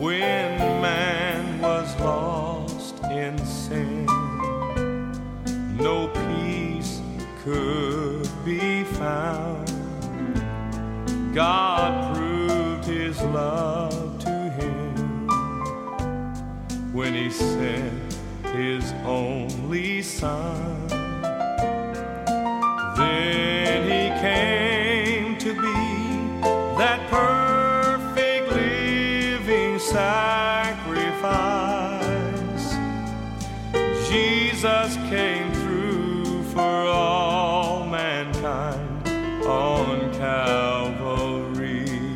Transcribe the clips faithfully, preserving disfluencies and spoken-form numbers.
when man was lost in sin. No peace could be found. God proved his love to him when he sent his only Son. Then he came to be that perfect living sacrifice. Jesus came through for all mankind on Calvary.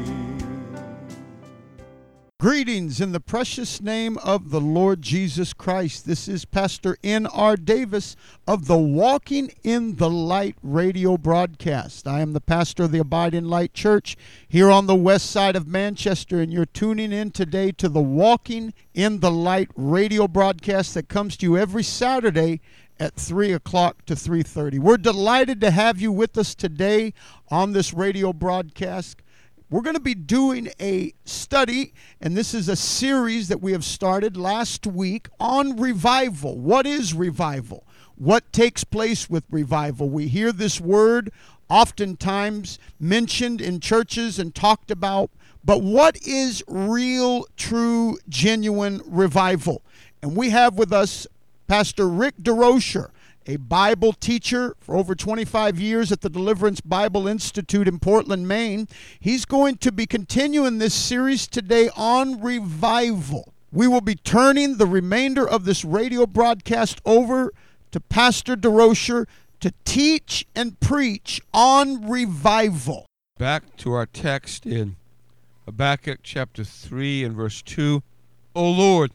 Greetings in the precious name of the Lord Jesus Christ. This is Pastor N R Davis of the Walking in the Light radio broadcast. I am the pastor of the Abiding Light Church here on the west side of Manchester, and you're tuning in today to the Walking in the Light radio broadcast that comes to you every Saturday at three o'clock to three thirty. We're delighted to have you with us today on this radio broadcast. We're going to be doing a study, and this is a series that we have started last week on revival. What is revival? What takes place with revival? We hear this word oftentimes mentioned in churches and talked about, but what is real, true, genuine revival? And we have with us Pastor Rick DeRocher, a Bible teacher for over twenty-five years at the Deliverance Bible Institute in Portland, Maine. He's going to be continuing this series today on revival. We will be turning the remainder of this radio broadcast over to Pastor DeRocher to teach and preach on revival. Back to our text in Habakkuk chapter three and verse two. O Lord,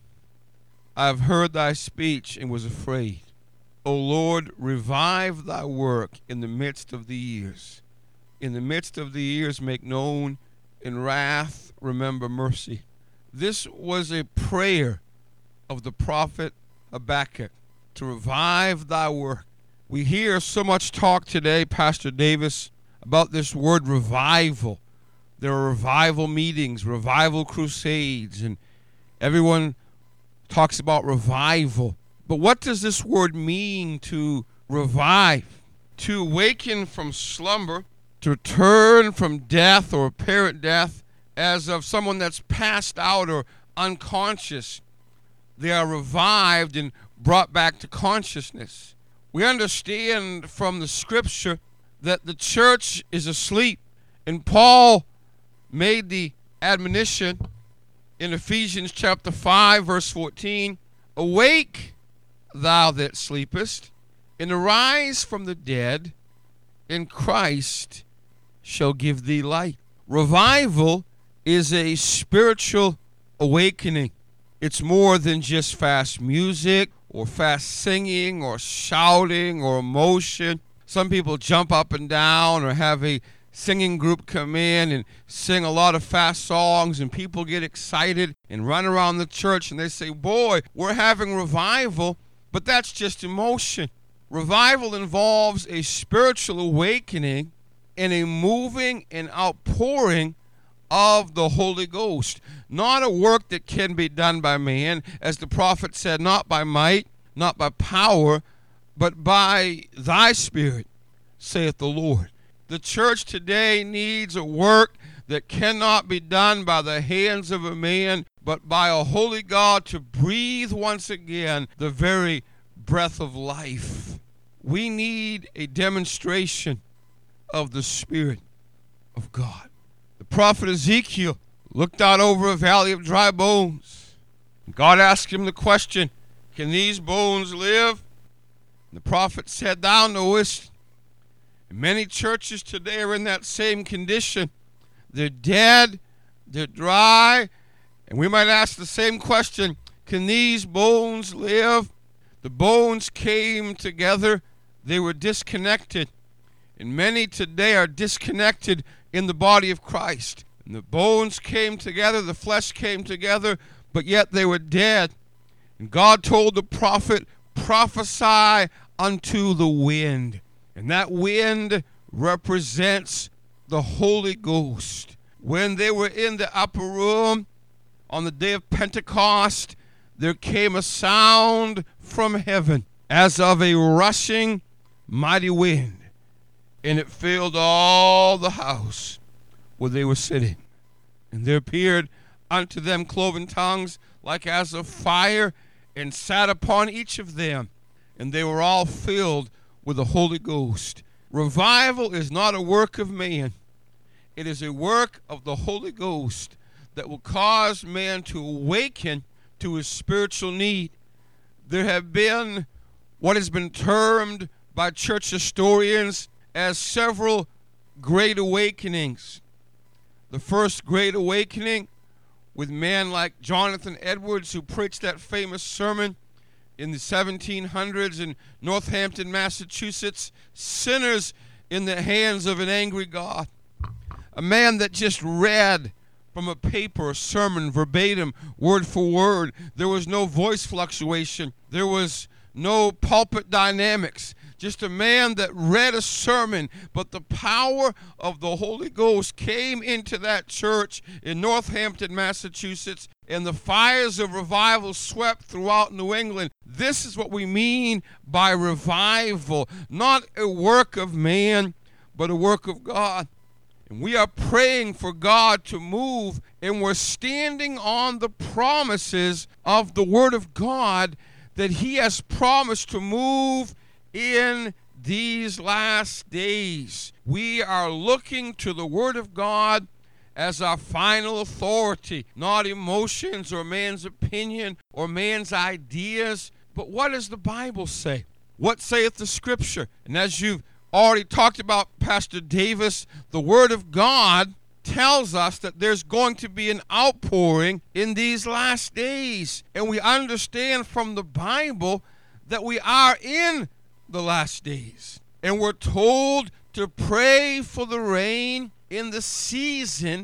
I have heard thy speech and was afraid. O Lord, revive thy work in the midst of the years. In the midst of the years make known, in wrath remember mercy. This was a prayer of the prophet Habakkuk, to revive thy work. We hear so much talk today, Pastor Davis, about this word revival. There are revival meetings, revival crusades, and everyone talks about revival. But what does this word mean, to revive? To awaken from slumber, to turn from death or apparent death, as of someone that's passed out or unconscious. They are revived and brought back to consciousness. We understand from the scripture that the church is asleep. And Paul made the admonition in Ephesians chapter five, verse fourteen, awake, thou that sleepest, and arise from the dead, and Christ shall give thee light. Revival is a spiritual awakening. It's more than just fast music or fast singing or shouting or emotion. Some people jump up and down or have a singing group come in and sing a lot of fast songs, and people get excited and run around the church and they say, boy, we're having revival. But that's just emotion. Revival involves a spiritual awakening and a moving and outpouring of the Holy Ghost. Not a work that can be done by man, as the prophet said, not by might, not by power, but by thy Spirit, saith the Lord. The church today needs a work that cannot be done by the hands of a man, but by a holy God to breathe once again the very breath of life. We need a demonstration of the Spirit of God. The prophet Ezekiel looked out over a valley of dry bones. God asked him the question, can these bones live? And the prophet said, thou knowest. And many churches today are in that same condition. They're dead, they're dry, and we might ask the same question, can these bones live? The bones came together, they were disconnected. And many today are disconnected in the body of Christ. And the bones came together, the flesh came together, but yet they were dead. And God told the prophet, prophesy unto the wind. And that wind represents the Holy Ghost. When they were in the upper room on the day of Pentecost, there came a sound from heaven as of a rushing mighty wind, and it filled all the house where they were sitting. And there appeared unto them cloven tongues like as of fire, and sat upon each of them, and they were all filled with the Holy Ghost. Revival is not a work of man. It is a work of the Holy Ghost that will cause man to awaken to his spiritual need. There have been what has been termed by church historians as several great awakenings. The first great awakening with men like Jonathan Edwards, who preached that famous sermon in the seventeen hundreds in Northampton, Massachusetts, Sinners in the Hands of an Angry God. A man that just read from a paper, a sermon, verbatim, word for word. There was no voice fluctuation. There was no pulpit dynamics. Just a man that read a sermon, but the power of the Holy Ghost came into that church in Northampton, Massachusetts, and the fires of revival swept throughout New England. This is what we mean by revival, not a work of man, but a work of God. And we are praying for God to move, and we're standing on the promises of the Word of God that He has promised to move in these last days. We are looking to the Word of God as our final authority, not emotions or man's opinion or man's ideas, but what does the Bible say? What saith the Scripture? And as you've already talked about, Pastor Davis, the Word of God tells us that there's going to be an outpouring in these last days. And we understand from the Bible that we are in the last days. And we're told to pray for the rain in the season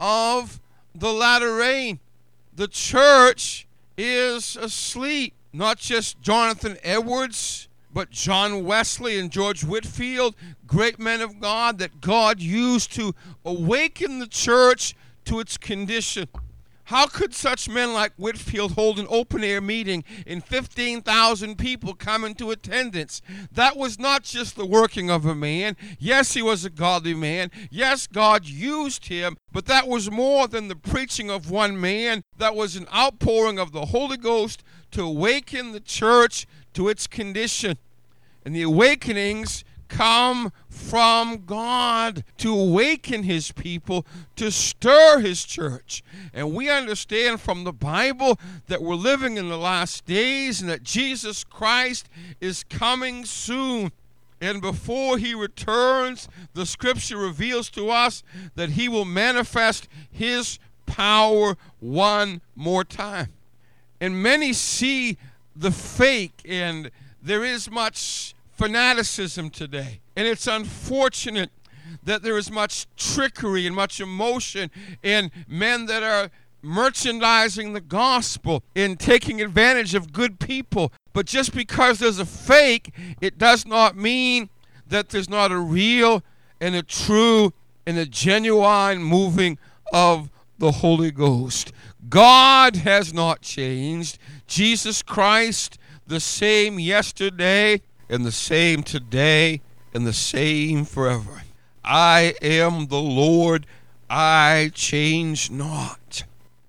of the latter rain. The church is asleep. Not just Jonathan Edwards, but John Wesley and George Whitefield, great men of God that God used to awaken the church to its condition. How could such men like Whitefield hold an open-air meeting and fifteen thousand people come into attendance? That was not just the working of a man. Yes, he was a godly man. Yes, God used him, but that was more than the preaching of one man. That was an outpouring of the Holy Ghost to awaken the church to its condition. And the awakenings come from God to awaken His people, to stir His church. And we understand from the Bible that we're living in the last days and that Jesus Christ is coming soon. And before He returns, the Scripture reveals to us that He will manifest His power one more time. And many see the fake, and there is much fanaticism today. And it's unfortunate that there is much trickery and much emotion and men that are merchandising the gospel and taking advantage of good people. But just because there's a fake, it does not mean that there's not a real and a true and a genuine moving of the Holy Ghost. God has not changed. Jesus Christ, the same yesterday and the same today and the same forever. I am the Lord, I change not.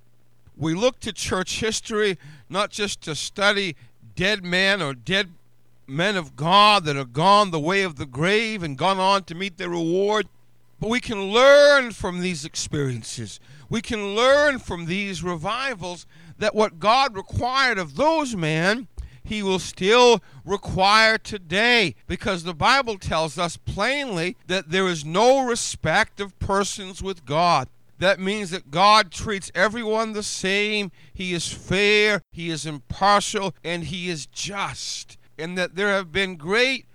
We look to church history not just to study dead men or dead men of God that have gone the way of the grave and gone on to meet their reward, but we can learn from these experiences. We can learn from these revivals that what God required of those men, He will still require today, because the Bible tells us plainly that there is no respect of persons with God. That means that God treats everyone the same. He is fair, He is impartial, and He is just. And that there have been great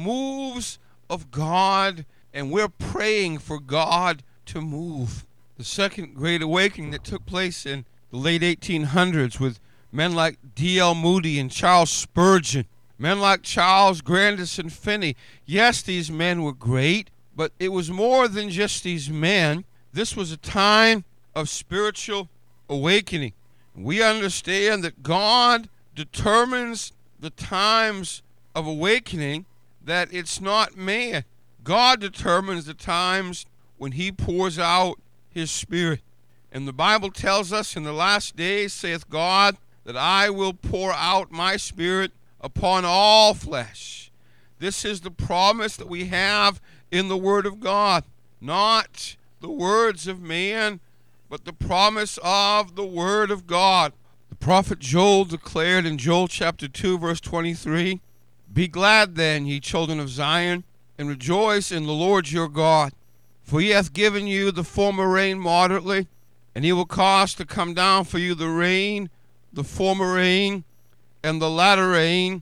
moves of God, and we're praying for God to move. The second great awakening that took place in the late eighteen hundreds with men like D L Moody and Charles Spurgeon, men like Charles Grandison Finney. Yes, these men were great, but it was more than just these men. This was a time of spiritual awakening. We understand that God determines the times of awakening, that it's not man. God determines the times when he pours out his Spirit. And the Bible tells us, in the last days, saith God, that I will pour out my Spirit upon all flesh. This is the promise that we have in the Word of God. Not the words of man, but the promise of the Word of God. The prophet Joel declared in Joel chapter two, verse twenty-three, Be glad then, ye children of Zion, and rejoice in the Lord your God. For he hath given you the former rain moderately, and he will cause to come down for you the rain, the former rain, and the latter rain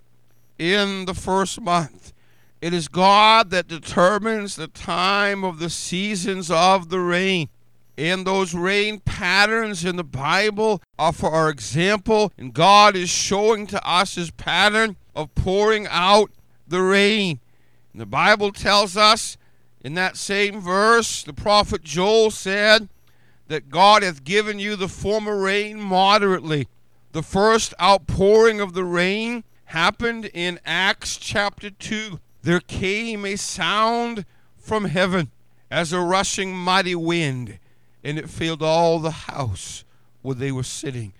in the first month. It is God that determines the time of the seasons of the rain. And those rain patterns in the Bible are for our example, and God is showing to us his pattern of pouring out the rain. And the Bible tells us in that same verse, the prophet Joel said that God hath given you the former rain moderately. The first outpouring of the rain happened in Acts chapter two. There came a sound from heaven as a rushing mighty wind, and it filled all the house where they were sitting.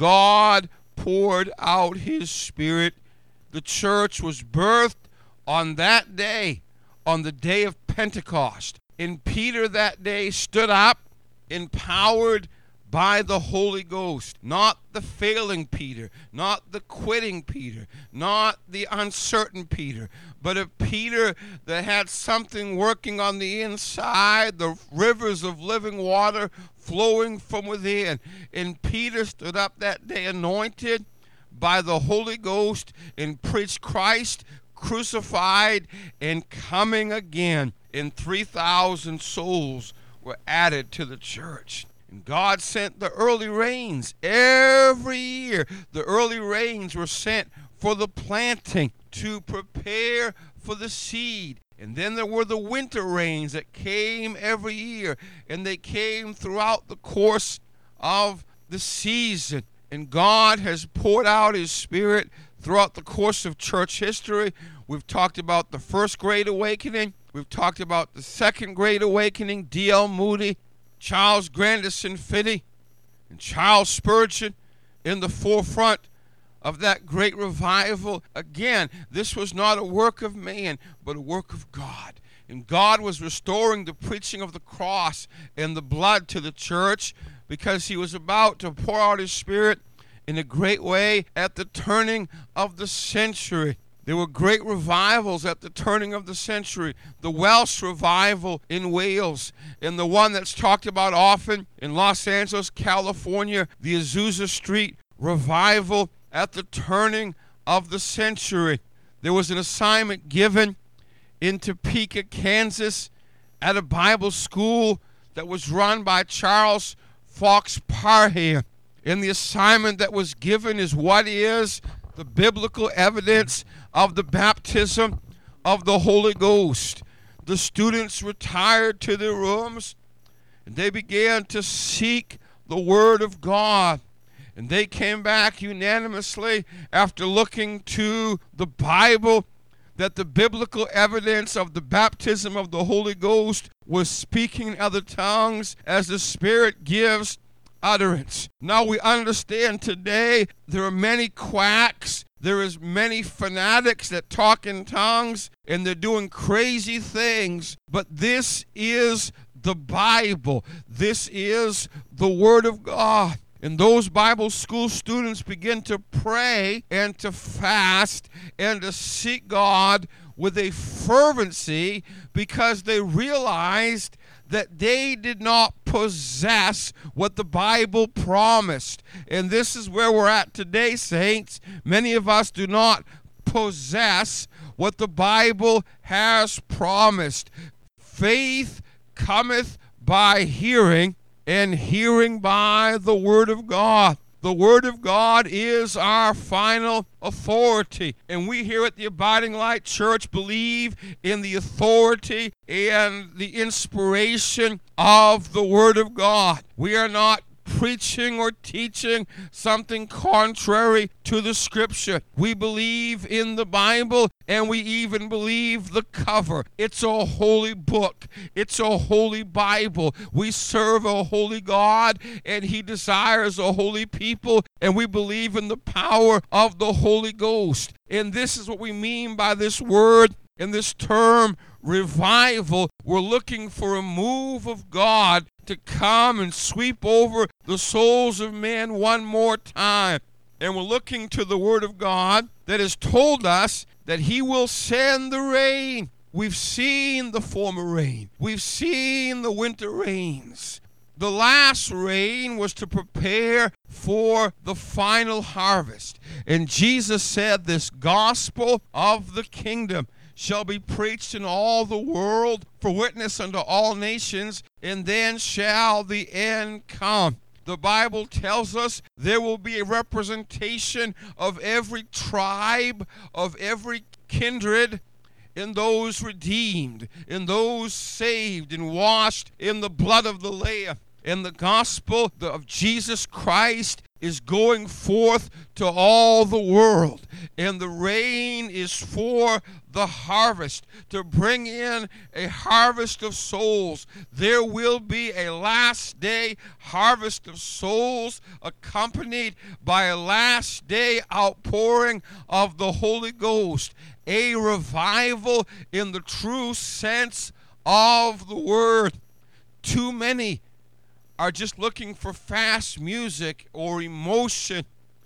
God poured out his Spirit. The church was birthed on that day, on the day of Pentecost. And Peter that day stood up, empowered by the Holy Ghost. Not the failing Peter, not the quitting Peter, not the uncertain Peter, but a Peter that had something working on the inside, the rivers of living water flowing from within. And Peter stood up that day anointed by the Holy Ghost and preached Christ crucified and coming again. And three thousand souls were added to the church. And God sent the early rains every year. The early rains were sent for the planting, to prepare for the seed. And then there were the winter rains that came every year, and they came throughout the course of the season. And God has poured out his Spirit throughout the course of church history. We've talked about the first Great Awakening. We've talked about the second Great Awakening, D L Moody, Charles Grandison Finney, and Charles Spurgeon in the forefront of that great revival. Again, this was not a work of man, but a work of God. And God was restoring the preaching of the cross and the blood to the church, because he was about to pour out his Spirit in a great way at the turning of the century. There were great revivals at the turning of the century. The Welsh revival in Wales, and the one that's talked about often in Los Angeles, California, the Azusa Street revival at the turning of the century. There was an assignment given in Topeka, Kansas, at a Bible school that was run by Charles Fox Parham. And the assignment that was given is, what is the biblical evidence of the baptism of the Holy Ghost? The students retired to their rooms, and they began to seek the Word of God. And they came back unanimously after looking to the Bible that the biblical evidence of the baptism of the Holy Ghost was speaking in other tongues as the Spirit gives utterance. Now we understand today there are many quacks, there is many fanatics that talk in tongues, and they're doing crazy things, but this is the Bible. This is the Word of God. And those Bible school students begin to pray and to fast and to seek God with a fervency, because they realized that they did not possess what the Bible promised. And this is where we're at today, saints. Many of us do not possess what the Bible has promised. Faith cometh by hearing, and hearing by the Word of God. The Word of God is our final authority. And we here at the Abiding Light Church believe in the authority and the inspiration of the Word of God. We are not preaching or teaching something contrary to the Scripture. We believe in the Bible, and we even believe the cover. It's a holy book. It's a holy Bible. We serve a holy God, and He desires a holy people, and we believe in the power of the Holy Ghost. And this is what we mean by this word and this term, revival. We're looking for a move of God to come and sweep over the souls of men one more time. And we're looking to the Word of God that has told us that He will send the rain. We've seen the former rain. We've seen the winter rains. The last rain was to prepare for the final harvest. And Jesus said, this gospel of the kingdom shall be preached in all the world for witness unto all nations, and then shall the end come. The Bible tells us there will be a representation of every tribe, of every kindred, in those redeemed, in those saved and washed in the blood of the Lamb. And the gospel of Jesus Christ is going forth to all the world. And the rain is for the harvest, to bring in a harvest of souls. There will be a last day harvest of souls accompanied by a last day outpouring of the Holy Ghost. A revival in the true sense of the word. Too many are just looking for fast music or emotion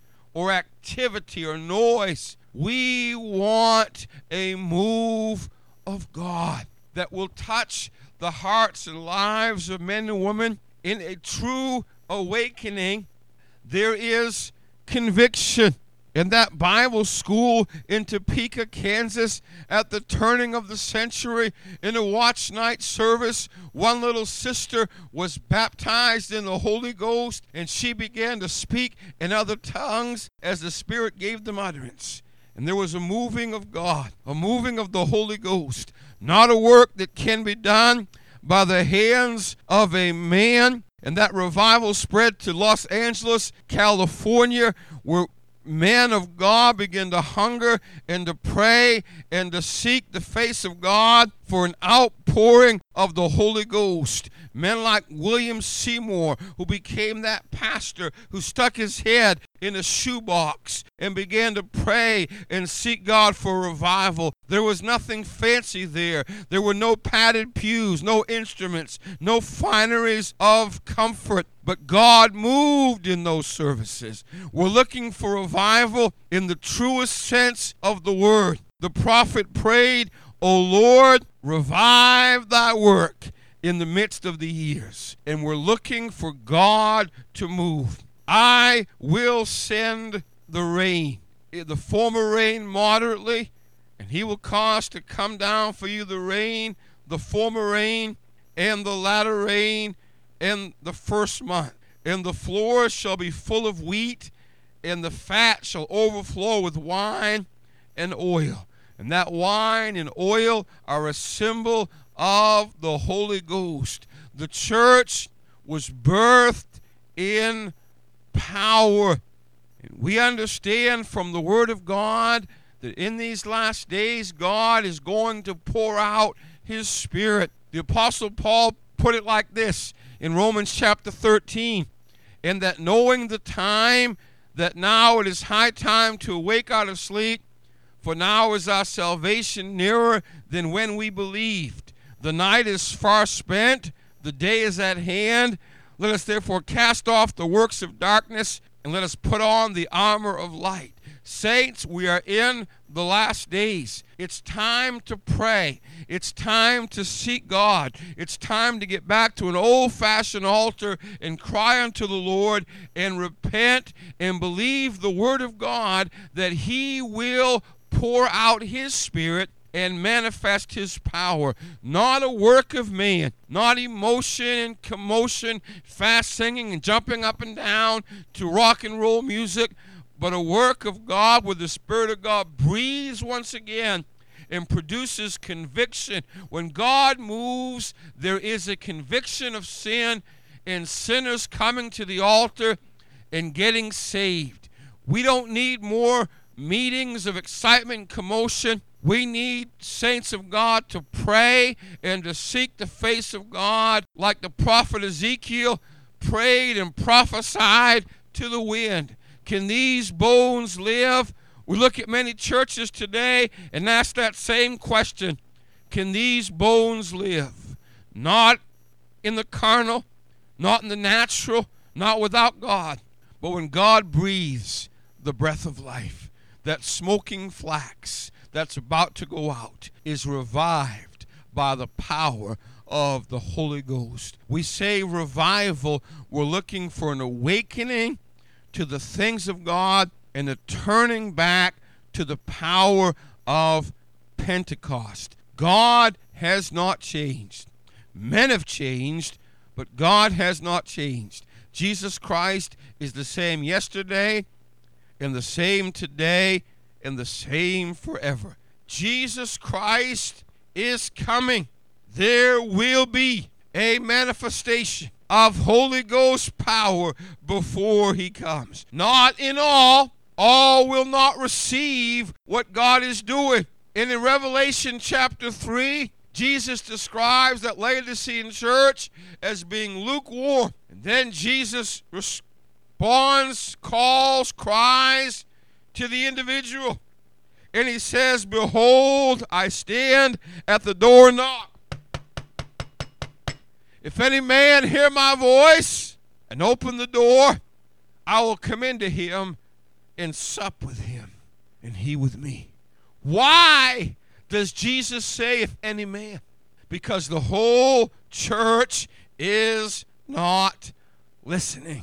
or activity or noise. We want a move of God that will touch the hearts and lives of men and women. In a true awakening, there is conviction. In that Bible school in Topeka, Kansas, at the turning of the century, in a watch night service, one little sister was baptized in the Holy Ghost, and she began to speak in other tongues as the Spirit gave them utterance. And there was a moving of God, a moving of the Holy Ghost, not a work that can be done by the hands of a man. And that revival spread to Los Angeles, California, where men of God begin to hunger and to pray and to seek the face of God for an outpouring of the Holy Ghost. Men like William Seymour, who became that pastor who stuck his head in a shoebox and began to pray and seek God for revival. There was nothing fancy there. There were no padded pews, no instruments, no fineries of comfort. But God moved in those services. We're looking for revival in the truest sense of the word. The prophet prayed, O Lord, revive thy work in the midst of the years. And we're looking for God to move. I will send the rain, the former rain moderately, and He will cause to come down for you the rain, the former rain, and the latter rain, in the first month. And the floors shall be full of wheat, and the fat shall overflow with wine and oil. And that wine and oil are a symbol of the Holy Ghost. The church was birthed in power. And we understand from the Word of God that in these last days, God is going to pour out His Spirit. The Apostle Paul put it like this in Romans chapter thirteen, and that knowing the time, that now it is high time to awake out of sleep, for now is our salvation nearer than when we believed. The night is far spent, the day is at hand. Let us therefore cast off the works of darkness, and let us put on the armor of light. Saints, we are in the last days. It's time to pray. It's time to seek God. It's time to get back to an old-fashioned altar and cry unto the Lord and repent and believe the Word of God that He will pour out His Spirit and manifest His power. Not a work of man, not emotion and commotion, fast singing and jumping up and down to rock and roll music, but a work of God where the Spirit of God breathes once again and produces conviction. When God moves, there is a conviction of sin in sinners coming to the altar and getting saved. We don't need more meetings of excitement and commotion. We need saints of God to pray and to seek the face of God like the prophet Ezekiel prayed and prophesied to the wind. Can these bones live? We look at many churches today and ask that same question. Can these bones live? Not in the carnal, not in the natural, not without God. But when God breathes the breath of life, that smoking flax that's about to go out is revived by the power of the Holy Ghost. We say revival, we're looking for an awakening to the things of God and a turning back to the power of Pentecost. God has not changed. Men have changed, but God has not changed. Jesus Christ is the same yesterday and the same today and the same forever. Jesus Christ is coming. There will be a manifestation of Holy Ghost power before he comes. Not in all. All will not receive what God is doing. And in Revelation chapter three, Jesus describes that Laodicean church as being lukewarm. And then Jesus responds, calls, cries to the individual. And he says, behold, I stand at the door and knock. If any man hear my voice and open the door, I will come into him and sup with him, and he with me. Why does Jesus say, if any man? Because the whole church is not listening.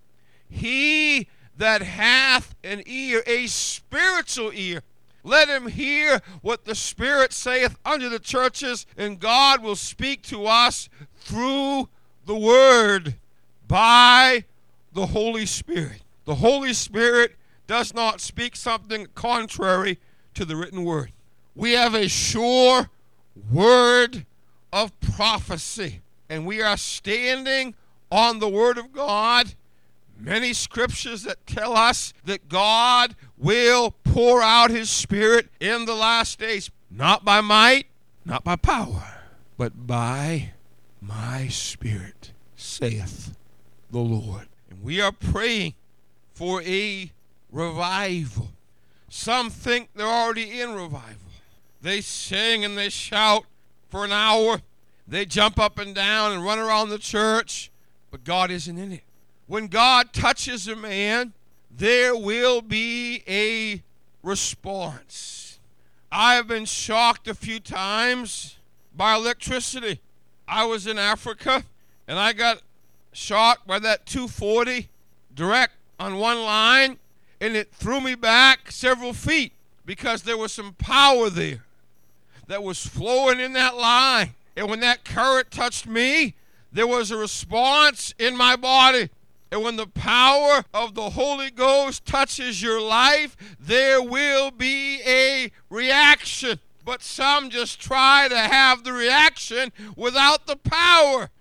He that hath an ear, a spiritual ear, let him hear what the Spirit saith unto the churches, and God will speak to us through the Word by the Holy Spirit. The Holy Spirit does not speak something contrary to the written Word. We have a sure word of prophecy, and we are standing on the Word of God. Many scriptures that tell us that God will pour out his Spirit in the last days, not by might, not by power, but by my Spirit, saith the Lord. And we are praying for a revival. Some think they're already in revival. They sing and they shout for an hour. They jump up and down and run around the church, but God isn't in it. When God touches a man, there will be a response. I have been shocked a few times by electricity. I was in Africa, and I got shocked by that two forty direct on one line, and it threw me back several feet because there was some power there that was flowing in that line. And when that current touched me, there was a response in my body. And when the power of the Holy Ghost touches your life, there will be a reaction. But some just try to have the reaction without the power.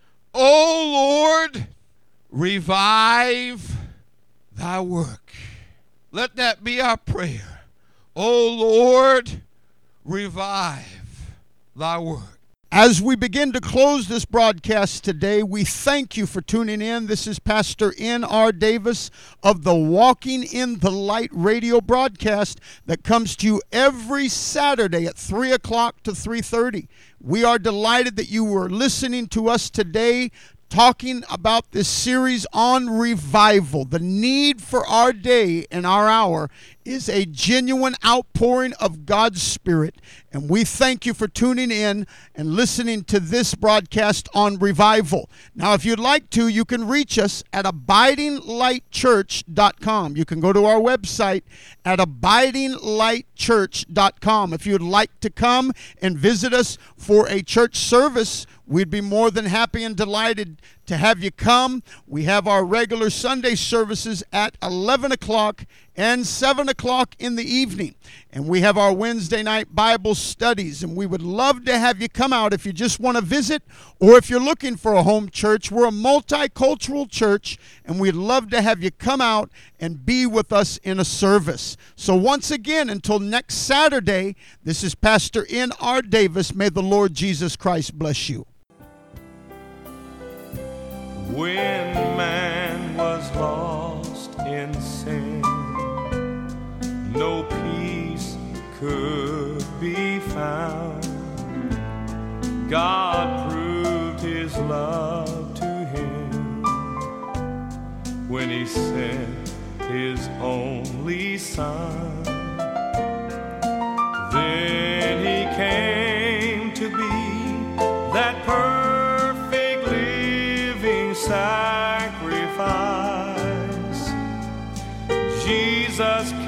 Oh Lord, revive thy work. Let that be our prayer. Oh Lord, revive thy work. As we begin to close this broadcast today, we thank you for tuning in. This is Pastor N R Davis of the Walking in the Light radio broadcast that comes to you every Saturday at three o'clock to three thirty. We are delighted that you were listening to us today, talking about this series on revival. The need for our day and our hour is a genuine outpouring of God's Spirit. And we thank you for tuning in and listening to this broadcast on revival. Now, if you'd like to, you can reach us at abiding light church dot com. You can go to our website at abiding light church dot com. If you'd like to come and visit us for a church service, we'd be more than happy and delighted to have you come. We have our regular Sunday services at eleven o'clock and seven o'clock in the evening. And we have our Wednesday night Bible studies. And we would love to have you come out if you just want to visit or if you're looking for a home church. We're a multicultural church, and we'd love to have you come out and be with us in a service. So once again, until next Saturday, this is Pastor N R Davis. May the Lord Jesus Christ bless you. When man was lost in sin, no peace could be found. God proved his love to him when he sent his only Son. Then he came to be that perfect living sacrifice. Jesus